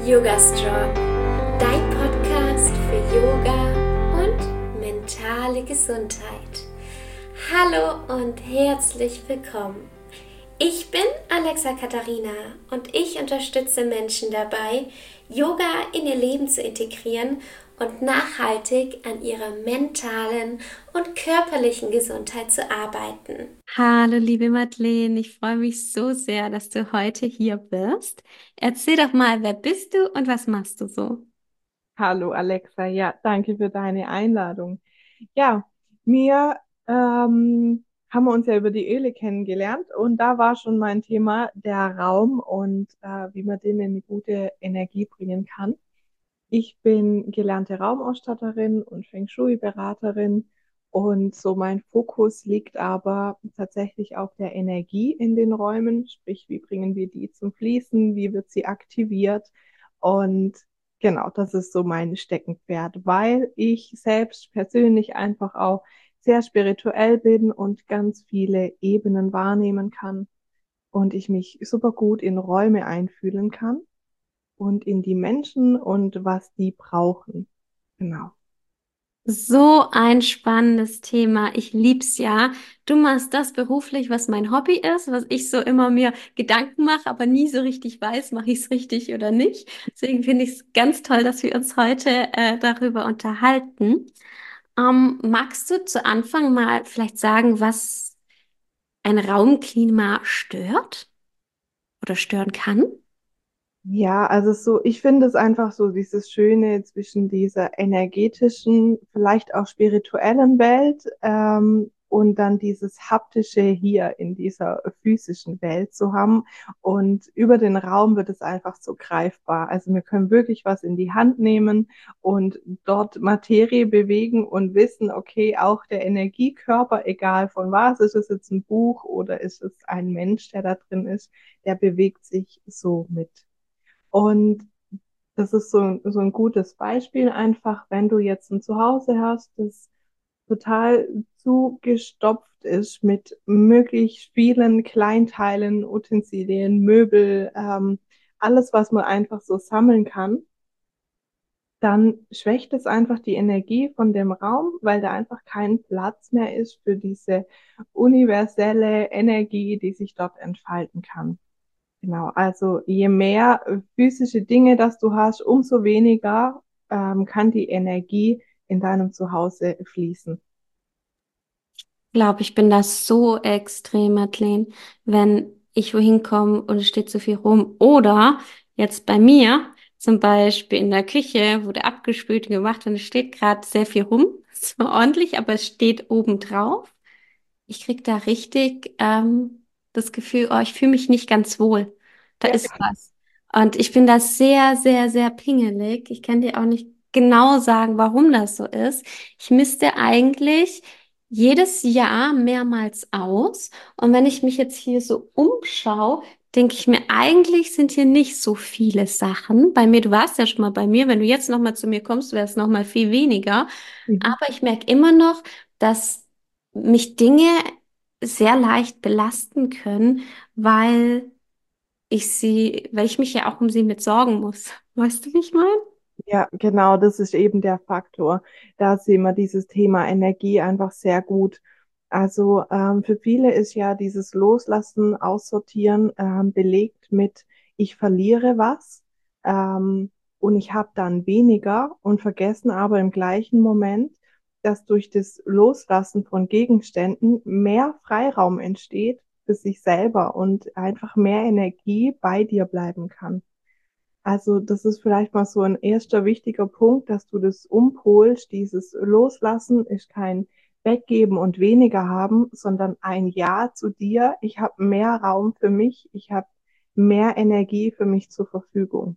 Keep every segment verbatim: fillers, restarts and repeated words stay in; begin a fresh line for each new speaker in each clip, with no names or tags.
Yoga Strong, dein Podcast für Yoga und mentale Gesundheit. Hallo und herzlich willkommen. Ich bin Alexa Katharina und ich unterstütze Menschen dabei, Yoga in ihr Leben zu integrieren und nachhaltig an ihrer mentalen und körperlichen Gesundheit zu arbeiten.
Hallo, liebe Madeleine, ich freue mich so sehr, dass du heute hier bist. Erzähl doch mal, wer bist du und was machst du so?
Hallo Alexa, ja, danke für deine Einladung. Ja, wir ähm, haben uns ja über die Öle kennengelernt und da war schon mein Thema der Raum und äh, wie man den in eine gute Energie bringen kann. Ich bin gelernte Raumausstatterin und Feng Shui-Beraterin und so mein Fokus liegt aber tatsächlich auf der Energie in den Räumen, sprich, wie bringen wir die zum Fließen, wie wird sie aktiviert und genau, das ist so mein Steckenpferd, weil ich selbst persönlich einfach auch sehr spirituell bin und ganz viele Ebenen wahrnehmen kann und ich mich super gut in Räume einfühlen kann und in die Menschen und was die brauchen. Genau.
So ein spannendes Thema. Ich lieb's ja. Du machst das beruflich, was mein Hobby ist, was ich so immer mir Gedanken mache, aber nie so richtig weiß, mache ich es richtig oder nicht. Deswegen finde ich es ganz toll, dass wir uns heute äh, darüber unterhalten. Ähm, magst du zu Anfang mal vielleicht sagen, was ein Raumklima stört oder stören kann?
Ja, also so, ich finde es einfach so dieses Schöne zwischen dieser energetischen, vielleicht auch spirituellen Welt ähm, und dann dieses haptische hier in dieser physischen Welt zu haben. Und über den Raum wird es einfach so greifbar. Also wir können wirklich was in die Hand nehmen und dort Materie bewegen und wissen, okay, auch der Energiekörper, egal von was, ist es jetzt ein Buch oder ist es ein Mensch, der da drin ist, der bewegt sich so mit. Und das ist so, ein- so ein gutes Beispiel einfach, wenn du jetzt ein Zuhause hast, das total zugestopft ist mit möglichst vielen Kleinteilen, Utensilien, Möbel, ähm, alles, was man einfach so sammeln kann, dann schwächt es einfach die Energie von dem Raum, weil da einfach kein Platz mehr ist für diese universelle Energie, die sich dort entfalten kann. Genau, also je mehr äh, physische Dinge, das du hast, umso weniger ähm, kann die Energie in deinem Zuhause fließen.
Glaube, ich bin das so extrem, Madeleine, wenn ich wohin komme und es steht zu viel rum. Oder jetzt bei mir, zum Beispiel in der Küche, wurde abgespült und gemacht und es steht gerade sehr viel rum. Es war ordentlich, aber es steht oben drauf. Ich krieg da richtig ähm, das Gefühl, oh, ich fühle mich nicht ganz wohl. Da
Ja.
ist was. Und ich bin da sehr, sehr, sehr pingelig. Ich kann dir auch nicht genau sagen, warum das so ist. Ich misste eigentlich jedes Jahr mehrmals aus. Und wenn ich mich jetzt hier so umschaue, denke ich mir, eigentlich sind hier nicht so viele Sachen. Bei mir, du warst ja schon mal bei mir. Wenn du jetzt noch mal zu mir kommst, wäre es noch mal viel weniger.
Mhm.
Aber ich merke immer noch, dass mich Dinge sehr leicht belasten können, weil ich sie, weil ich mich ja auch um sie mit sorgen muss. Weißt du, wie ich meine?
Ja, genau, das ist eben der Faktor. Da sehen wir dieses Thema Energie einfach sehr gut. Also ähm, für viele ist ja dieses Loslassen, Aussortieren ähm, belegt mit, ich verliere was ähm, und ich habe dann weniger und vergessen aber im gleichen Moment, dass durch das Loslassen von Gegenständen mehr Freiraum entsteht für sich selber und einfach mehr Energie bei dir bleiben kann. Also das ist vielleicht mal so ein erster wichtiger Punkt, dass du das umpolst. Dieses Loslassen ist kein Weggeben und weniger haben, sondern ein Ja zu dir. Ich habe mehr Raum für mich. Ich habe mehr Energie für mich zur Verfügung.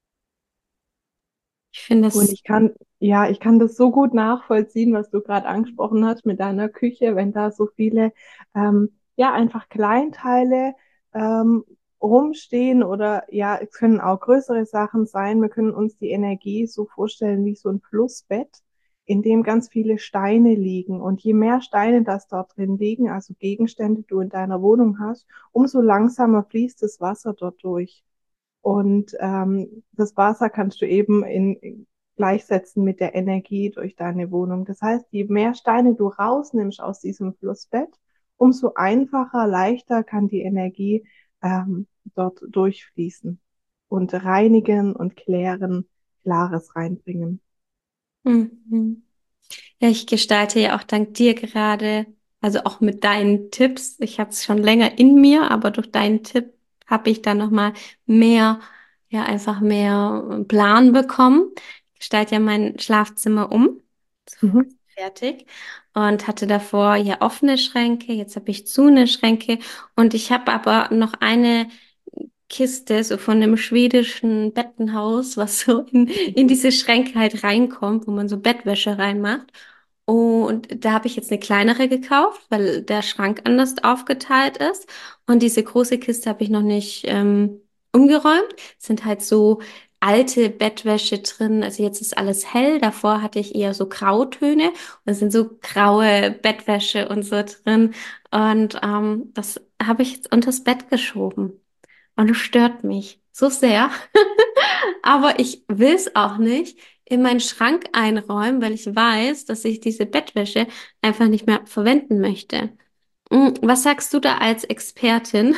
Ich finde
Und
es
ich kann, ja, ich kann das so gut nachvollziehen, was du gerade angesprochen hast mit deiner Küche, wenn da so viele, ähm, ja, einfach Kleinteile ähm, rumstehen oder ja, es können auch größere Sachen sein. Wir können uns die Energie so vorstellen wie so ein Flussbett, in dem ganz viele Steine liegen. Und je mehr Steine das dort drin liegen, also Gegenstände du in deiner Wohnung hast, umso langsamer fließt das Wasser dort durch. Und ähm, das Wasser kannst du eben in, gleichsetzen mit der Energie durch deine Wohnung. Das heißt, je mehr Steine du rausnimmst aus diesem Flussbett, umso einfacher, leichter kann die Energie ähm, dort durchfließen und reinigen und klären, Klares reinbringen.
Mhm. Ja, ich gestalte ja auch dank dir gerade, also auch mit deinen Tipps. Ich habe es schon länger in mir, aber durch deinen Tipp habe ich dann noch mal mehr, ja, einfach mehr Plan bekommen. Ich gestalte ja mein Schlafzimmer um, so
Mhm.
fertig, und hatte davor ja offene Schränke. Jetzt habe ich zu eine Schränke und ich habe aber noch eine Kiste, so von einem schwedischen Bettenhaus, was so in, in diese Schränke halt reinkommt, wo man so Bettwäsche reinmacht. Und da habe ich jetzt eine kleinere gekauft, weil der Schrank anders aufgeteilt ist. Und diese große Kiste habe ich noch nicht ähm, umgeräumt. Es sind halt so alte Bettwäsche drin. Also jetzt ist alles hell. Davor hatte ich eher so Grautöne. Und es sind so graue Bettwäsche und so drin. Und ähm, das habe ich jetzt unters Bett geschoben. Und es stört mich so sehr. Aber ich will es auch nicht in meinen Schrank einräumen, weil ich weiß, dass ich diese Bettwäsche einfach nicht mehr verwenden möchte. Mm, Was sagst du da als Expertin?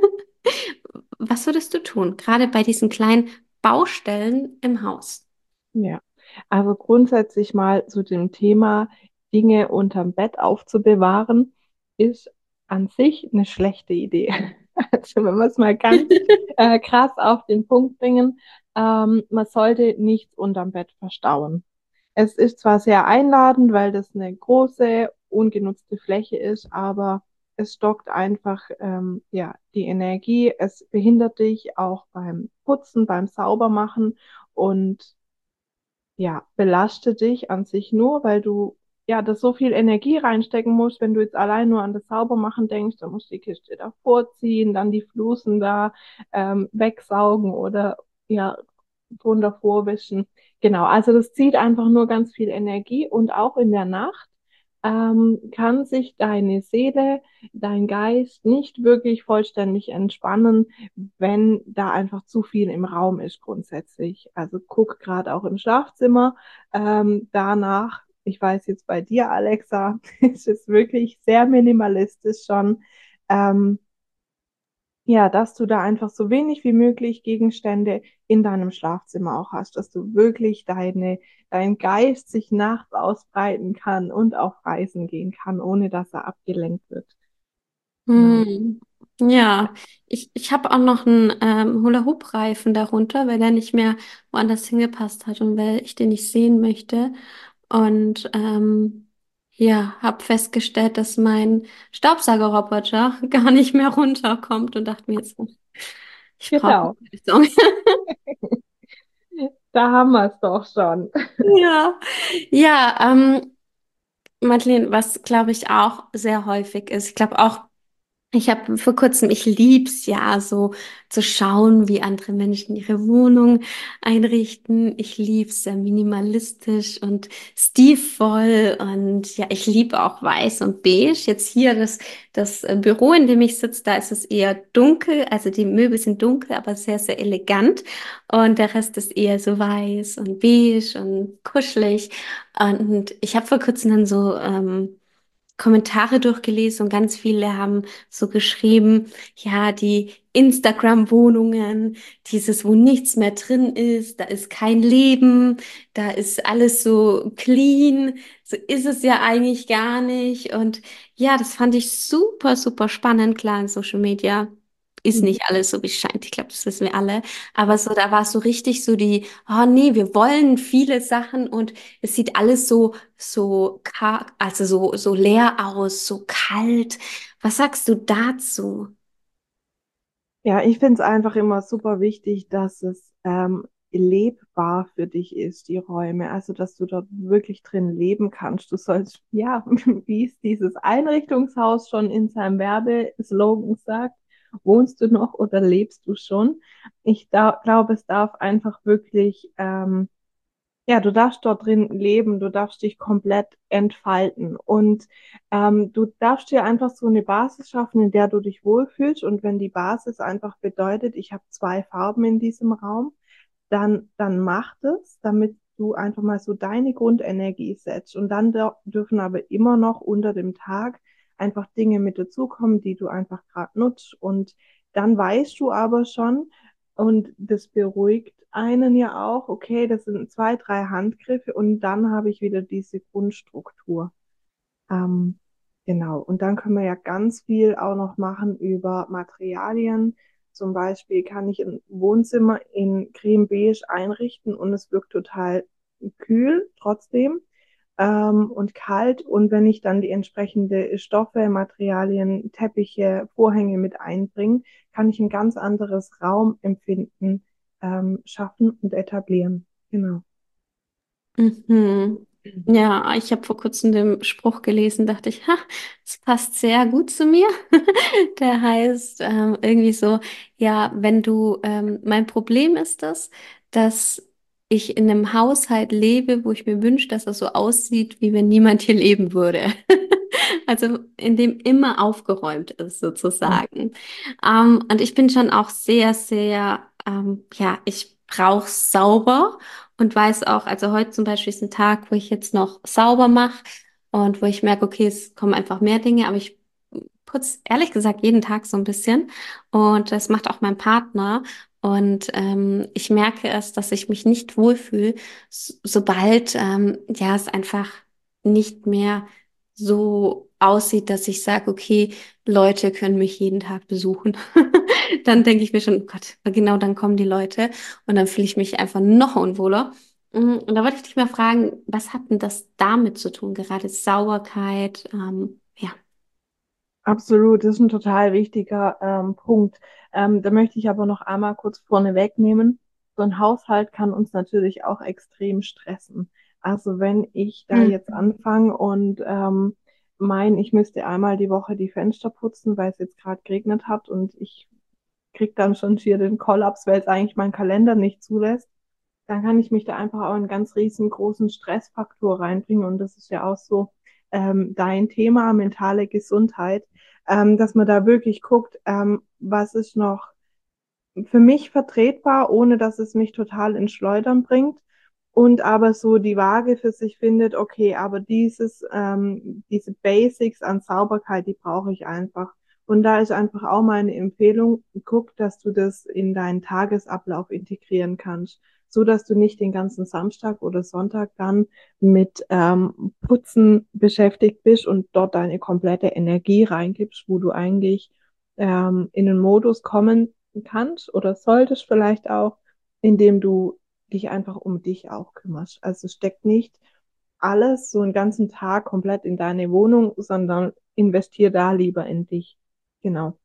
Was würdest du tun, gerade bei diesen kleinen Baustellen im Haus?
Ja, also grundsätzlich mal zu dem Thema, Dinge unterm Bett aufzubewahren, ist an sich eine schlechte Idee. Also wenn wir es mal ganz äh, krass auf den Punkt bringen, ähm, man sollte nichts unterm Bett verstauen. Es ist zwar sehr einladend, weil das eine große, ungenutzte Fläche ist, aber es stockt einfach ähm, ja, die Energie. Es behindert dich auch beim Putzen, beim Saubermachen und ja, belastet dich an sich nur, weil du ja das so viel Energie reinstecken musst, wenn du jetzt allein nur an das Saubermachen denkst, dann musst du die Kiste davor ziehen, dann die Flusen da ähm, wegsaugen oder ja drunter vorwischen. Genau, also das zieht einfach nur ganz viel Energie und auch in der Nacht ähm, kann sich deine Seele, dein Geist nicht wirklich vollständig entspannen, wenn da einfach zu viel im Raum ist grundsätzlich. Also guck gerade auch im Schlafzimmer ähm, danach. Ich weiß jetzt bei dir, Alexa, ist es wirklich sehr minimalistisch schon. Ähm, ja, dass du da einfach so wenig wie möglich Gegenstände in deinem Schlafzimmer auch hast, dass du wirklich deine, dein Geist sich nachts ausbreiten kann und auf Reisen gehen kann, ohne dass er abgelenkt wird. Genau.
Hm. Ja, ich, ich habe auch noch einen ähm, Hula-Hoop-Reifen darunter, weil der nicht mehr woanders hingepasst hat und weil ich den nicht sehen möchte. Und ähm, ja, habe festgestellt, dass mein Staubsaugerroboter gar nicht mehr runterkommt und dachte mir jetzt, ich brauche
Genau.
eine Lösung.
Da haben wir es doch schon.
Ja, ja, ähm, Madeleine, was glaube ich auch sehr häufig ist, ich glaube auch, ich habe vor kurzem, ich lieb's ja, so zu schauen, wie andere Menschen ihre Wohnung einrichten. Ich lieb's sehr minimalistisch und stilvoll und ja, ich liebe auch weiß und beige. Jetzt hier das, das äh, Büro, in dem ich sitze, da ist es eher dunkel, also die Möbel sind dunkel, aber sehr, sehr elegant und der Rest ist eher so weiß und beige und kuschelig. Und ich habe vor kurzem dann so ähm, Kommentare durchgelesen und ganz viele haben so geschrieben, ja, die Instagram-Wohnungen, dieses, wo nichts mehr drin ist, da ist kein Leben, da ist alles so clean, so ist es ja eigentlich gar nicht. Und ja, das fand ich super, super spannend. Klar, in Social Media ist
Mhm.
nicht alles so, wie es scheint. Ich glaube, das wissen wir alle. Aber so, da war es so richtig so die, oh nee, wir wollen viele Sachen und es sieht alles so, so, ka- also so, so leer aus, so kalt. Was sagst du dazu?
Ja, ich finde es einfach immer super wichtig, dass es ähm, lebbar für dich ist, die Räume. Also, dass du dort wirklich drin leben kannst. Du sollst, ja, wie es dieses Einrichtungshaus schon in seinem Werbeslogan sagt, wohnst du noch oder lebst du schon? Ich da, glaube, es darf einfach wirklich ähm, Ja, du darfst dort drin leben, du darfst dich komplett entfalten und ähm, du darfst dir einfach so eine Basis schaffen, in der du dich wohlfühlst. Und wenn die Basis einfach bedeutet, ich habe zwei Farben in diesem Raum, dann, dann mach das, damit du einfach mal so deine Grundenergie setzt. Und dann dür- dürfen aber immer noch unter dem Tag einfach Dinge mit dazukommen, die du einfach gerade nutzt. Und dann weißt du aber schon, und das beruhigt einen ja auch, okay, das sind zwei, drei Handgriffe und dann habe ich wieder diese Grundstruktur. Ähm, genau. Und dann können wir ja ganz viel auch noch machen über Materialien. Zum Beispiel kann ich ein Wohnzimmer in Creme Beige einrichten und es wirkt total kühl trotzdem ähm, und kalt. Und wenn ich dann die entsprechende Stoffe, Materialien, Teppiche, Vorhänge mit einbringe, kann ich ein ganz anderes Raumempfinden ähm, schaffen und etablieren. Genau.
Mhm. Ja, ich habe vor kurzem den Spruch gelesen, dachte ich, ha, das passt sehr gut zu mir. Der heißt ähm, irgendwie so, ja, wenn du, ähm, mein Problem ist das, dass ich in einem Haushalt lebe, wo ich mir wünsche, dass er so aussieht, wie wenn niemand hier leben würde. Also in dem immer aufgeräumt ist,
Mhm.
sozusagen. Ähm, und ich bin schon auch sehr, sehr, ähm, ja, ich brauche sauber. Und weiß auch, also heute zum Beispiel ist ein Tag, wo ich jetzt noch sauber mache und wo ich merke, okay, es kommen einfach mehr Dinge, aber ich putze ehrlich gesagt jeden Tag so ein bisschen und das macht auch mein Partner. Und ähm, ich merke es, dass ich mich nicht wohlfühle, so, sobald ähm, ja es einfach nicht mehr so aussieht, dass ich sage, okay, Leute können mich jeden Tag besuchen. Dann denke ich mir schon, oh Gott, genau dann kommen die Leute. Und dann fühle ich mich einfach noch unwohler. Mm, Und da wollte ich dich mal fragen, was hat denn das damit zu tun? Gerade Sauberkeit, ähm, ja.
Absolut, das ist ein total wichtiger ähm, Punkt. Ähm, da möchte ich aber noch einmal kurz vorne wegnehmen. So ein Haushalt kann uns natürlich auch extrem stressen. Also wenn ich da jetzt
Mhm.
anfange und ähm, mein, ich müsste einmal die Woche die Fenster putzen, weil es jetzt gerade geregnet hat und ich krieg dann schon schier den Kollaps, weil es eigentlich mein Kalender nicht zulässt, dann kann ich mich da einfach auch einen ganz riesengroßen Stressfaktor reinbringen. Und das ist ja auch so ähm, dein Thema, mentale Gesundheit, ähm, dass man da wirklich guckt, ähm, was ist noch für mich vertretbar, ohne dass es mich total ins Schleudern bringt. Und aber so die Waage für sich findet, okay, aber dieses, ähm, diese Basics an Sauberkeit, die brauche ich einfach. Und da ist einfach auch meine Empfehlung, guck, dass du das in deinen Tagesablauf integrieren kannst, so dass du nicht den ganzen Samstag oder Sonntag dann mit ähm, Putzen beschäftigt bist und dort deine komplette Energie reingibst, wo du eigentlich ähm, in den Modus kommen kannst oder solltest vielleicht auch, indem du dich einfach um dich auch kümmerst. Also steckt nicht alles so einen ganzen Tag komplett in deine Wohnung, sondern investier da lieber in dich. Genau.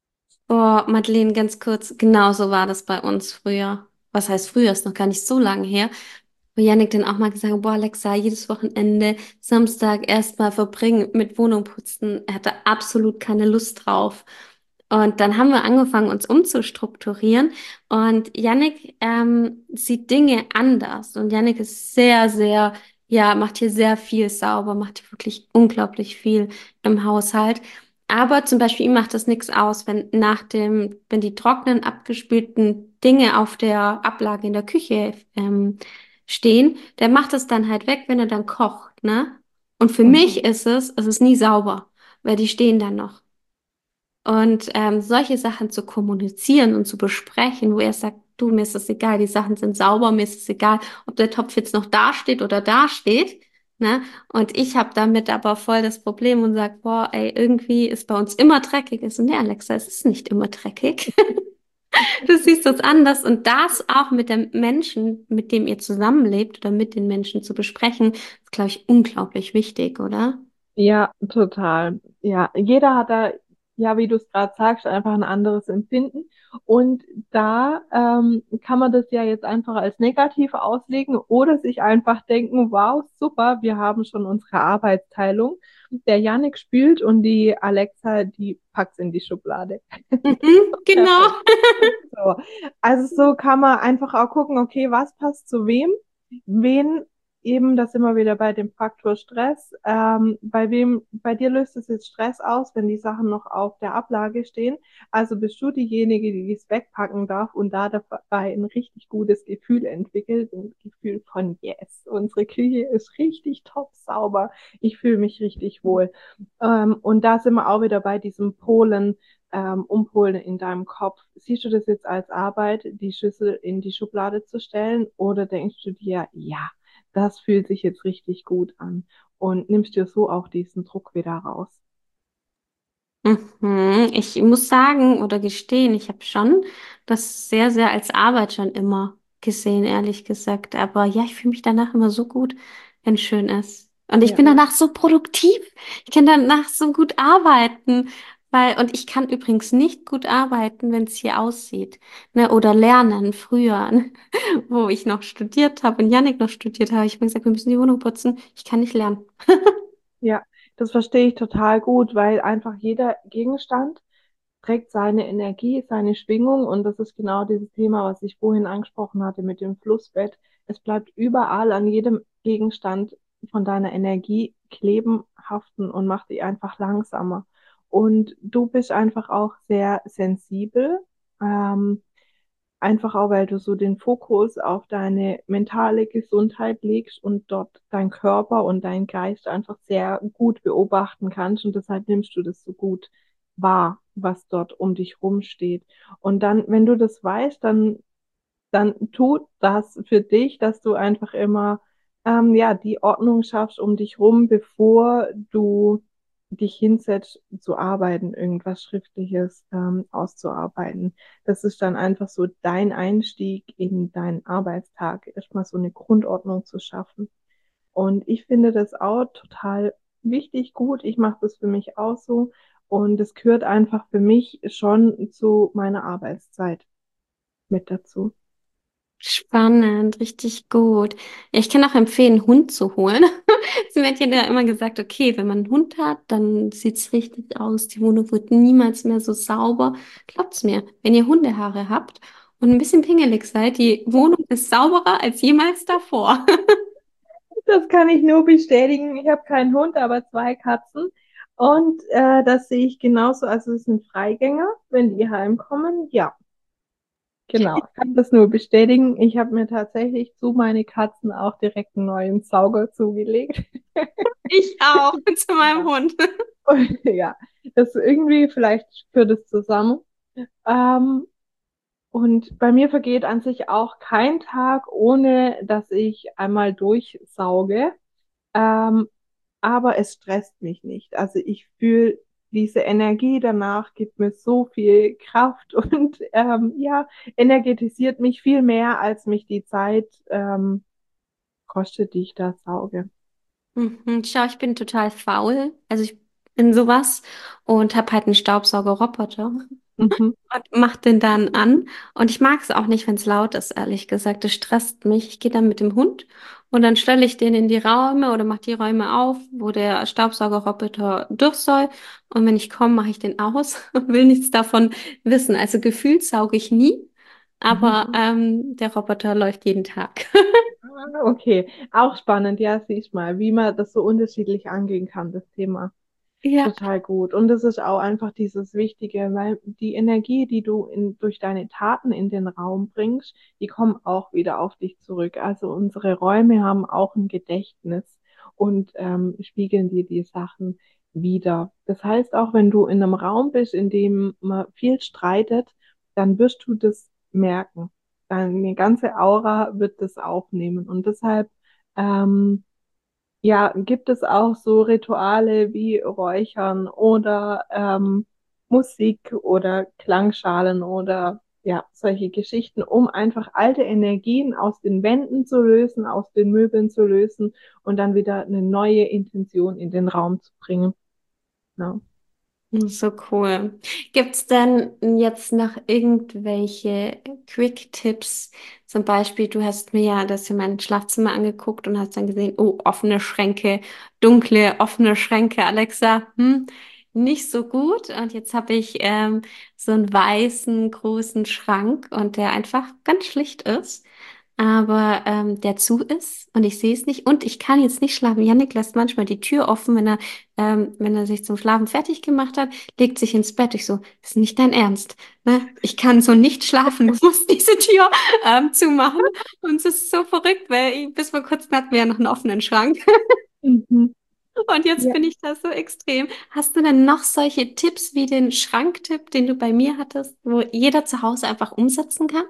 Oh, Madeleine, ganz kurz, genau so war das bei uns früher. Was heißt früher, ist noch gar nicht so lange her. Wo Yannick dann auch mal gesagt hat, boah, Alexa, jedes Wochenende, Samstag erstmal verbringen mit Wohnung putzen. Er hatte absolut keine Lust drauf. Und dann haben wir angefangen, uns umzustrukturieren. Und Yannick ähm, sieht Dinge anders. Und Yannick ist sehr, sehr, ja, macht hier sehr viel sauber, macht hier wirklich unglaublich viel im Haushalt. Aber zum Beispiel ihm macht das nichts aus, wenn nach dem, wenn die trockenen, abgespülten Dinge auf der Ablage in der Küche ähm, stehen, der macht es dann halt weg, wenn er dann kocht, ne? Und für
Mhm.
mich ist es, es ist nie sauber, weil die stehen dann noch. Und ähm, solche Sachen zu kommunizieren und zu besprechen, wo er sagt, du, mir ist es egal, die Sachen sind sauber, mir ist es egal, ob der Topf jetzt noch da steht oder da steht, ne? Und ich habe damit aber voll das Problem und sag, boah, ey, irgendwie ist bei uns immer dreckig. Ich so, nee, Alexa, es ist nicht immer dreckig. Du siehst das anders und das auch mit dem Menschen, mit dem ihr zusammenlebt oder mit den Menschen zu besprechen, ist, glaube ich, unglaublich wichtig, oder?
Ja, total. Ja, jeder hat da, ja, wie du es gerade sagst, einfach ein anderes Empfinden. Und da ähm, kann man das ja jetzt einfach als negativ auslegen oder sich einfach denken, wow, super, wir haben schon unsere Arbeitsteilung. Der Yannick spült und die Alexa, die packt's in die Schublade.
Mhm, genau.
Perfekt. So. Also so kann man einfach auch gucken, okay, was passt zu wem? wen eben, das immer wieder bei dem Faktor Stress, ähm, bei wem, bei dir löst es jetzt Stress aus, wenn die Sachen noch auf der Ablage stehen. Also bist du diejenige, die es wegpacken darf und da dabei ein richtig gutes Gefühl entwickelt, ein Gefühl von Yes, unsere Küche ist richtig top sauber, ich fühle mich richtig wohl. Ähm, und da sind wir auch wieder bei diesem Polen, ähm, Umpolen in deinem Kopf. Siehst du das jetzt als Arbeit, die Schüssel in die Schublade zu stellen, oder denkst du dir, ja, das fühlt sich jetzt richtig gut an und nimmst dir so auch diesen Druck wieder raus?
Mhm. Ich muss sagen oder gestehen, ich habe schon das sehr, sehr als Arbeit schon immer gesehen, ehrlich gesagt. Aber ja, ich fühle mich danach immer so gut, wenn es schön ist. Und ich
Ja,
bin danach so produktiv. Ich kann danach so gut arbeiten. Weil, und ich kann übrigens nicht gut arbeiten, wenn es hier aussieht. Ne? Oder lernen früher, ne? Wo ich noch studiert habe und Jannik noch studiert habe. Ich habe gesagt, wir müssen die Wohnung putzen. Ich kann nicht lernen.
ja, das verstehe ich total gut, weil einfach jeder Gegenstand trägt seine Energie, seine Schwingung, und das ist genau dieses Thema, was ich vorhin angesprochen hatte mit dem Flussbett. Es bleibt überall an jedem Gegenstand von deiner Energie kleben, haften und macht dich einfach langsamer. Und du bist einfach auch sehr sensibel, ähm, einfach auch, weil du so den Fokus auf deine mentale Gesundheit legst und dort dein Körper und dein Geist einfach sehr gut beobachten kannst, und deshalb nimmst du das so gut wahr, was dort um dich rumsteht. Und dann, wenn du das weißt, dann dann tut das für dich, dass du einfach immer ähm, ja die Ordnung schaffst um dich rum, bevor du dich hinsetzt zu arbeiten, irgendwas Schriftliches ähm, auszuarbeiten. Das ist dann einfach so dein Einstieg in deinen Arbeitstag, erstmal so eine Grundordnung zu schaffen. Und ich finde das auch total wichtig, gut. Ich mache das für mich auch so. Und es gehört einfach für mich schon zu meiner Arbeitszeit mit dazu.
Spannend, richtig gut. Ja, ich kann auch empfehlen, einen Hund zu holen. Sie mir hat ja immer gesagt, okay, wenn man einen Hund hat, dann sieht's richtig aus. Die Wohnung wird niemals mehr so sauber. Glaubt's mir, wenn ihr Hundehaare habt und ein bisschen pingelig seid, die Wohnung ist sauberer als jemals davor.
Das kann ich nur bestätigen. Ich habe keinen Hund, aber zwei Katzen. Und äh, das sehe ich genauso. Also es sind Freigänger, wenn die heimkommen. Ja, genau. Ich kann das nur bestätigen. Ich habe mir tatsächlich zu meine Katzen auch direkt einen neuen Sauger zugelegt.
Ich auch, zu meinem
Ja.
Hund.
Und, ja, das irgendwie, vielleicht führt es zusammen. Ähm, und bei mir vergeht an sich auch kein Tag, ohne dass ich einmal durchsauge. Ähm, aber es stresst mich nicht. Also ich fühle diese Energie danach, gibt mir so viel Kraft und ähm, ja, energetisiert mich viel mehr, als mich die Zeit ähm, kostet, die ich da sauge.
Mhm. Schau, ich bin total faul. Also ich bin sowas und habe halt einen Staubsaugerroboter.
Mhm.
Und mach den dann an. Und ich mag es auch nicht, wenn es laut ist, ehrlich gesagt. Das stresst mich. Ich gehe dann mit dem Hund und dann stelle ich den in die Räume oder mache die Räume auf, wo der Staubsaugerroboter durch soll. Und wenn ich komme, mache ich den aus und will nichts davon wissen. Also gefühlt sauge ich nie, aber
Mhm.
ähm, der Roboter läuft jeden Tag.
Ah, okay, auch spannend. Ja, siehst mal, wie man das so unterschiedlich angehen kann, das Thema.
Ja.
Total gut. Und das ist auch einfach dieses Wichtige, weil die Energie, die du in, durch deine Taten in den Raum bringst, die kommen auch wieder auf dich zurück. Also unsere Räume haben auch ein Gedächtnis und ähm, spiegeln dir die Sachen wieder. Das heißt, auch wenn du in einem Raum bist, in dem man viel streitet, dann wirst du das merken. Deine ganze Aura wird das aufnehmen. Und deshalb ähm, ja, gibt es auch so Rituale wie Räuchern oder ähm, Musik oder Klangschalen oder ja, solche Geschichten, um einfach alte Energien aus den Wänden zu lösen, aus den Möbeln zu lösen und dann wieder eine neue Intention in den Raum zu bringen. Ja.
So cool. Gibt's denn jetzt noch irgendwelche Quick-Tipps? Zum Beispiel, du hast mir ja das in mein Schlafzimmer angeguckt und hast dann gesehen, oh, offene Schränke, dunkle, offene Schränke, Alexa, hm, nicht so gut. Und jetzt habe ich ähm, so einen weißen, großen Schrank und der einfach ganz schlicht ist. aber ähm, der zu ist und ich sehe es nicht und ich kann jetzt nicht schlafen. Jannik lässt manchmal die Tür offen, wenn er, ähm, wenn er sich zum Schlafen fertig gemacht hat, legt sich ins Bett. Ich so, das ist nicht dein Ernst, ne? Ich kann so nicht schlafen. Du musst diese Tür ähm, zumachen. Und es ist so verrückt, weil ich, bis vor kurzem hatten wir ja noch einen offenen Schrank.
Mhm.
Und jetzt
Ja.
bin ich da so extrem. Hast du denn noch solche Tipps wie den Schranktipp, den du bei mir hattest, wo jeder zu Hause einfach umsetzen kann?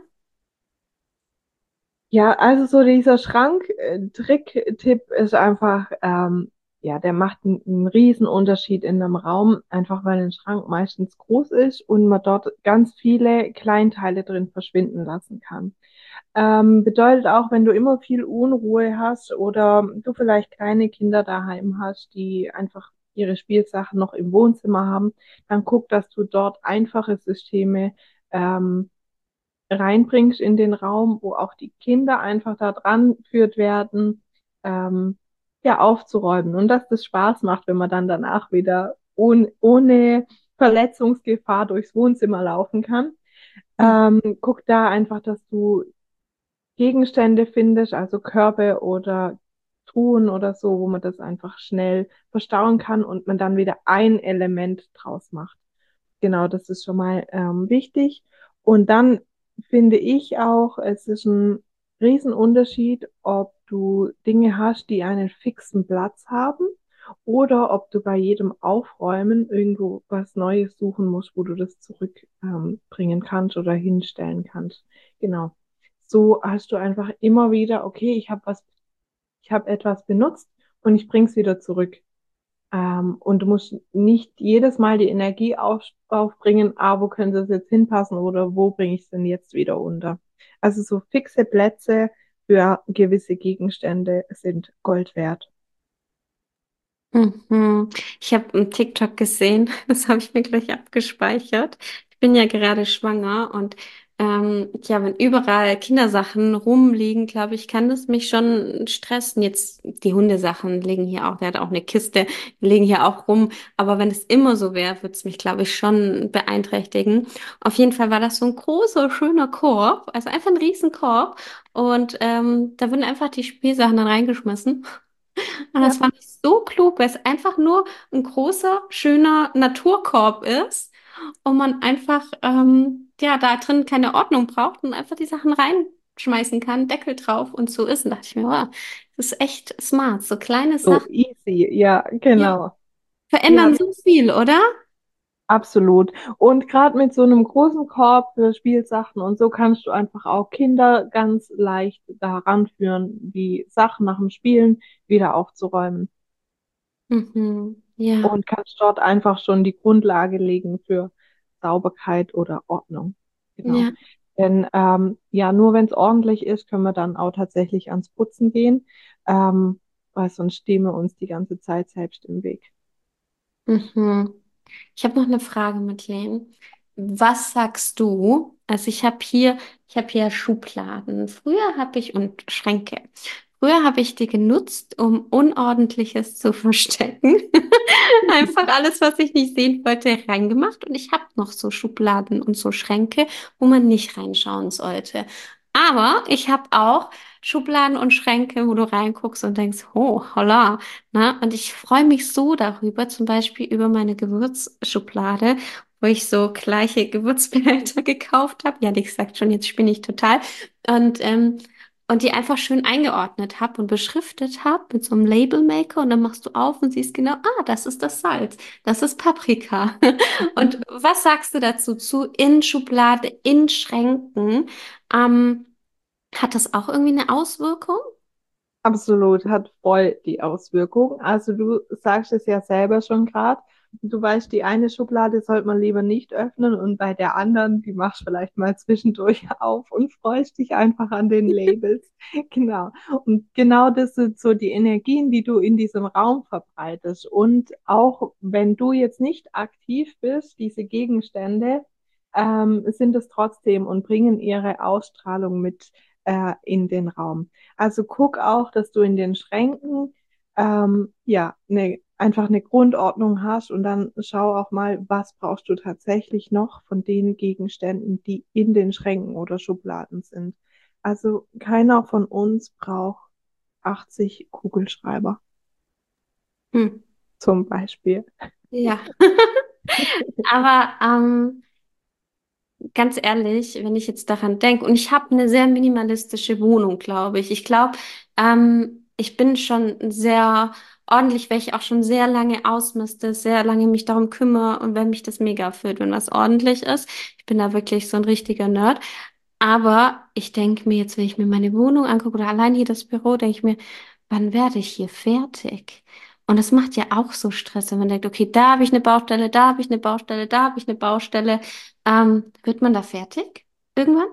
Ja, also so dieser Schrank-Trick-Tipp ist einfach, ähm, ja, der macht einen, einen riesen Unterschied in einem Raum, einfach weil ein Schrank meistens groß ist und man dort ganz viele Kleinteile drin verschwinden lassen kann. Ähm, bedeutet auch, wenn du immer viel Unruhe hast oder du vielleicht kleine Kinder daheim hast, die einfach ihre Spielsachen noch im Wohnzimmer haben, dann guck, dass du dort einfache Systeme ähm, reinbringst in den Raum, wo auch die Kinder einfach da dran geführt werden, ähm, ja, aufzuräumen. Und dass das Spaß macht, wenn man dann danach wieder ohne, ohne Verletzungsgefahr durchs Wohnzimmer laufen kann.
Hm.
Ähm, guck da einfach, dass du Gegenstände findest, also Körbe oder Truhen oder so, wo man das einfach schnell verstauen kann und man dann wieder ein Element draus macht. Genau, das ist schon mal ähm, wichtig. Und dann finde ich auch, es ist ein Riesenunterschied, ob du Dinge hast, die einen fixen Platz haben oder ob du bei jedem Aufräumen irgendwo was Neues suchen musst, wo du das zurückbringen ähm, bringen kannst oder hinstellen kannst. Genau. So hast du einfach immer wieder, okay, ich habe was, ich habe etwas benutzt und ich bring's wieder zurück. Ähm, und du musst nicht jedes Mal die Energie auf, aufbringen, ah, wo könnte es jetzt hinpassen oder wo bringe ich es denn jetzt wieder unter? Also so fixe Plätze für gewisse Gegenstände sind Gold wert.
Mhm. Ich habe einen TikTok gesehen, das habe ich mir gleich abgespeichert. Ich bin ja gerade schwanger und ähm, ja, wenn überall Kindersachen rumliegen, glaube ich, kann das mich schon stressen. Jetzt die Hundesachen liegen hier auch, der hat auch eine Kiste, die liegen hier auch rum. Aber wenn es immer so wäre, würde es mich, glaube ich, schon beeinträchtigen. Auf jeden Fall war das so ein großer, schöner Korb, also einfach ein Riesenkorb. Und ähm, da wurden einfach die Spielsachen dann reingeschmissen. Und das
Ja.
fand ich so klug, weil es einfach nur ein großer, schöner Naturkorb ist und man einfach ähm, ja da drin keine Ordnung braucht und einfach die Sachen reinschmeißen kann, Deckel drauf und so ist. Und da dachte ich mir, wow, das ist echt smart. So kleine
So
Sachen,
easy, ja,
ja,
genau. Ja,
verändern so viel, oder?
absolut. Und gerade mit so einem großen Korb für Spielsachen und so kannst du einfach auch Kinder ganz leicht daran führen, die Sachen nach dem Spielen wieder aufzuräumen.
Mhm. Ja,
Und kannst dort einfach schon die Grundlage legen für Sauberkeit oder Ordnung. Genau.
ja.
Denn ähm, ja, nur wenn es ordentlich ist, können wir dann auch tatsächlich ans Putzen gehen, ähm, weil sonst stehen wir uns die ganze Zeit selbst im Weg.
Mhm. Ich habe noch eine Frage, Madeleine. Was sagst du? Also ich habe hier, ich habe hier Schubladen. Früher habe ich und Schränke. Früher habe ich die genutzt, um Unordentliches zu verstecken. Einfach alles, was ich nicht sehen wollte, reingemacht. Und ich habe noch so Schubladen und so Schränke, wo man nicht reinschauen sollte. Aber ich habe auch Schubladen und Schränke, wo du reinguckst und denkst, oh, holla. Ne? Und ich freue mich so darüber, zum Beispiel über meine Gewürzschublade, wo ich so gleiche Gewürzbehälter gekauft habe. Ja, die sagt schon, jetzt spinne ich total. Und, ähm, und die einfach schön eingeordnet habe und beschriftet habe mit so einem Labelmaker. Und dann machst du auf und siehst genau, ah, das ist das Salz, das ist Paprika. Und was sagst du dazu zu in Schublade, in Schränken? Ähm, hat das auch irgendwie eine Auswirkung?
Absolut, hat voll die Auswirkung. Also du sagst es ja selber schon gerade. Du weißt, die eine Schublade sollte man lieber nicht öffnen und bei der anderen, die machst du vielleicht mal zwischendurch auf und freust dich einfach an den Labels. Genau. Und genau das sind so die Energien, die du in diesem Raum verbreitest. Und auch wenn du jetzt nicht aktiv bist, diese Gegenstände, ähm, sind es trotzdem und bringen ihre Ausstrahlung mit äh, in den Raum. Also guck auch, dass du in den Schränken ähm, ja ne, einfach eine Grundordnung hast und dann schau auch mal, was brauchst du tatsächlich noch von den Gegenständen, die in den Schränken oder Schubladen sind. Also keiner von uns braucht achtzig Kugelschreiber
Hm.
zum Beispiel.
Ja. Aber ähm, ganz ehrlich, wenn ich jetzt daran denke, und ich habe eine sehr minimalistische Wohnung, glaube ich. Ich glaube, ähm, ich bin schon sehr ordentlich, weil ich auch schon sehr lange ausmiste, sehr lange mich darum kümmere und wenn mich das mega erfüllt, wenn was ordentlich ist. Ich bin da wirklich so ein richtiger Nerd. Aber ich denke mir jetzt, wenn ich mir meine Wohnung angucke oder allein hier das Büro, denke ich mir, wann werde ich hier fertig? Und das macht ja auch so Stress, wenn man denkt, okay, da habe ich eine Baustelle, da habe ich eine Baustelle, da habe ich eine Baustelle. Ähm, wird man da fertig? Irgendwann?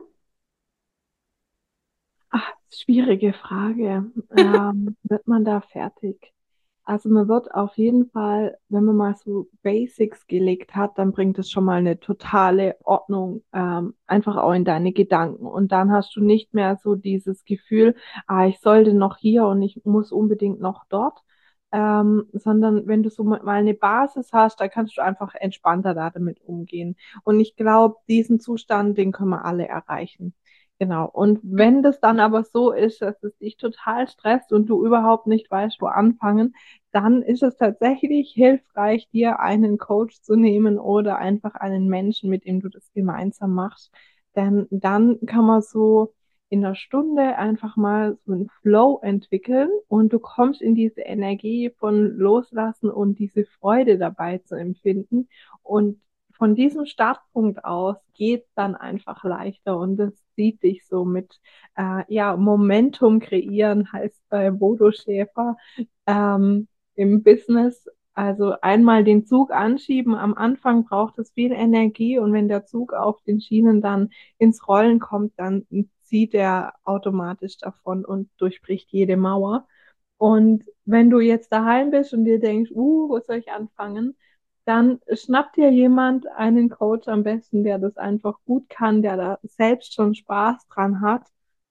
Ach, schwierige Frage. Ähm, wird man da fertig? Also man wird auf jeden Fall, wenn man mal so Basics gelegt hat, dann bringt es schon mal eine totale Ordnung, ähm, einfach auch in deine Gedanken. Und dann hast du nicht mehr so dieses Gefühl, ah, ich sollte noch hier und ich muss unbedingt noch dort. Ähm, sondern wenn du so mal eine Basis hast, da kannst du einfach entspannter da damit umgehen. Und ich glaube, diesen Zustand, den können wir alle erreichen. Genau. Und wenn das dann aber so ist, dass es dich total stresst und du überhaupt nicht weißt, wo anfangen, dann ist es tatsächlich hilfreich, dir einen Coach zu nehmen oder einfach einen Menschen, mit dem du das gemeinsam machst. Denn dann kann man so in einer Stunde einfach mal so einen Flow entwickeln und du kommst in diese Energie von Loslassen und diese Freude dabei zu empfinden. Und von diesem Startpunkt aus geht dann einfach leichter und das zieht dich so mit, äh, ja, Momentum kreieren heißt bei Bodo Schäfer ähm, im Business. Also einmal den Zug anschieben. Am Anfang braucht es viel Energie und wenn der Zug auf den Schienen dann ins Rollen kommt, dann zieht er automatisch davon und durchbricht jede Mauer. Und wenn du jetzt daheim bist und dir denkst, uh, wo soll ich anfangen? Dann schnapp dir jemand, einen Coach am besten, der das einfach gut kann, der da selbst schon Spaß dran hat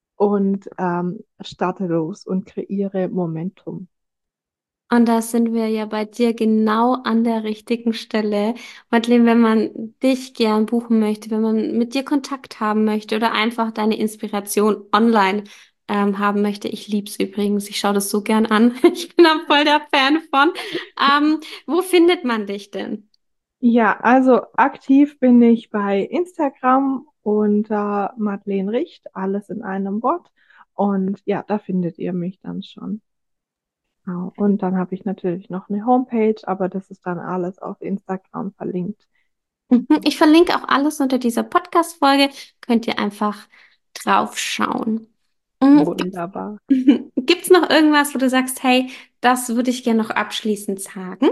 und ähm, starte los und kreiere Momentum.
Und da sind wir ja bei dir genau an der richtigen Stelle. Madeleine, wenn man dich gern buchen möchte, wenn man mit dir Kontakt haben möchte oder einfach deine Inspiration online ähm, haben möchte, ich lieb's übrigens, ich schaue das so gern an. Ich bin da voll der Fan von. Ähm, wo findet man dich denn?
Ja, also aktiv bin ich bei Instagram unter Madeleine Richt, alles in einem Wort. Und ja, da findet ihr mich dann schon. Genau. Und dann habe ich natürlich noch eine Homepage, aber das ist dann alles auf Instagram verlinkt.
Mhm. Ich verlinke auch alles unter dieser Podcast-Folge. Könnt ihr einfach draufschauen. Mhm. Gibt's,
Wunderbar.
gibt's noch irgendwas, wo du sagst, hey, das würde ich gerne noch abschließend sagen?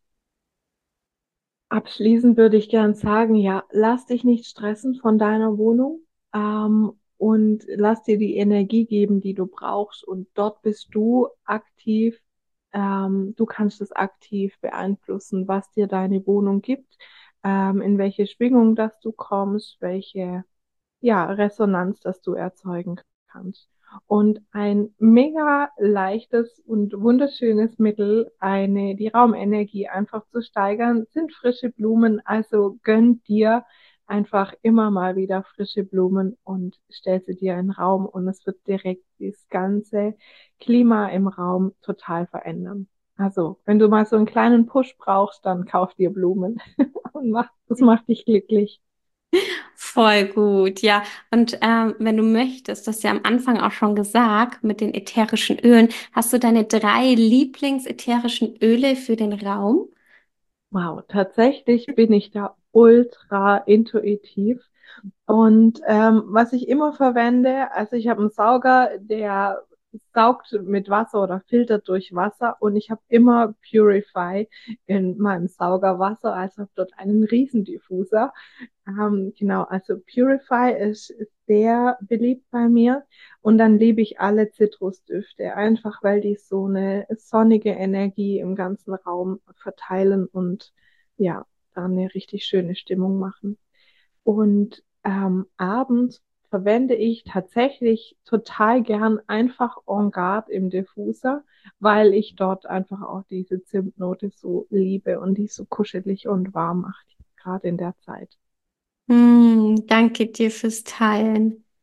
Abschließend würde ich gern sagen, ja, lass dich nicht stressen von deiner Wohnung, ähm, und lass dir die Energie geben, die du brauchst. Und dort bist du aktiv. Ähm, du kannst es aktiv beeinflussen, was dir deine Wohnung gibt, ähm, in welche Schwingung, dass du kommst, welche, ja, Resonanz, dass du erzeugen kannst. Und ein mega leichtes und wunderschönes Mittel, eine, die Raumenergie einfach zu steigern, sind frische Blumen. Also gönn dir einfach immer mal wieder frische Blumen und stell sie dir in den Raum und es wird direkt das ganze Klima im Raum total verändern. Also, wenn du mal so einen kleinen Push brauchst, dann kauf dir Blumen und mach, das macht dich glücklich.
Voll gut, ja. Und ähm, wenn du möchtest, das hast du ja am Anfang auch schon gesagt, mit den ätherischen Ölen, hast du deine drei Lieblingsätherischen Öle für den Raum?
Wow, tatsächlich bin ich da ultra intuitiv. Und ähm, was ich immer verwende, also ich habe einen Sauger, der saugt mit Wasser oder filtert durch Wasser und ich habe immer Purify in meinem Saugerwasser, also habe dort einen Riesendiffuser. Ähm, genau, also Purify ist, ist sehr beliebt bei mir und dann liebe ich alle Zitrusdüfte, einfach weil die so eine sonnige Energie im ganzen Raum verteilen und ja, da eine richtig schöne Stimmung machen. Und ähm, abends verwende ich tatsächlich total gern einfach En Garde im Diffuser, weil ich dort einfach auch diese Zimtnote so liebe und die so kuschelig und warm macht, gerade in der Zeit.
Hm, danke dir fürs Teilen.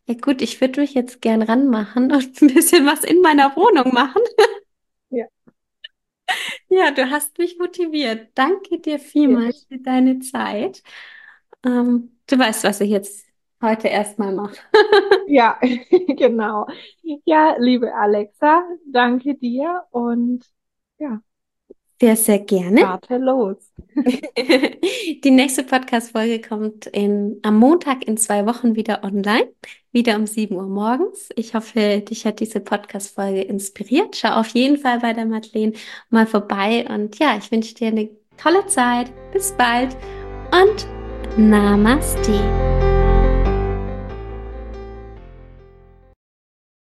Ja gut, ich würde mich jetzt gern ranmachen und ein bisschen was in meiner Wohnung machen.
Ja,
Ja, du hast mich motiviert. Danke dir
ja.
vielmals für deine Zeit. Ähm, du weißt, was ich jetzt heute erstmal mache.
Ja, genau. Ja, liebe Alexa, danke dir und ja,
Sehr, sehr gerne.
starte los.
Die nächste Podcast-Folge kommt in, am Montag in zwei Wochen wieder online, wieder um sieben Uhr morgens. Ich hoffe, dich hat diese Podcast-Folge inspiriert. Schau auf jeden Fall bei der Madeleine mal vorbei und ja, ich wünsche dir eine tolle Zeit. Bis bald und Namaste.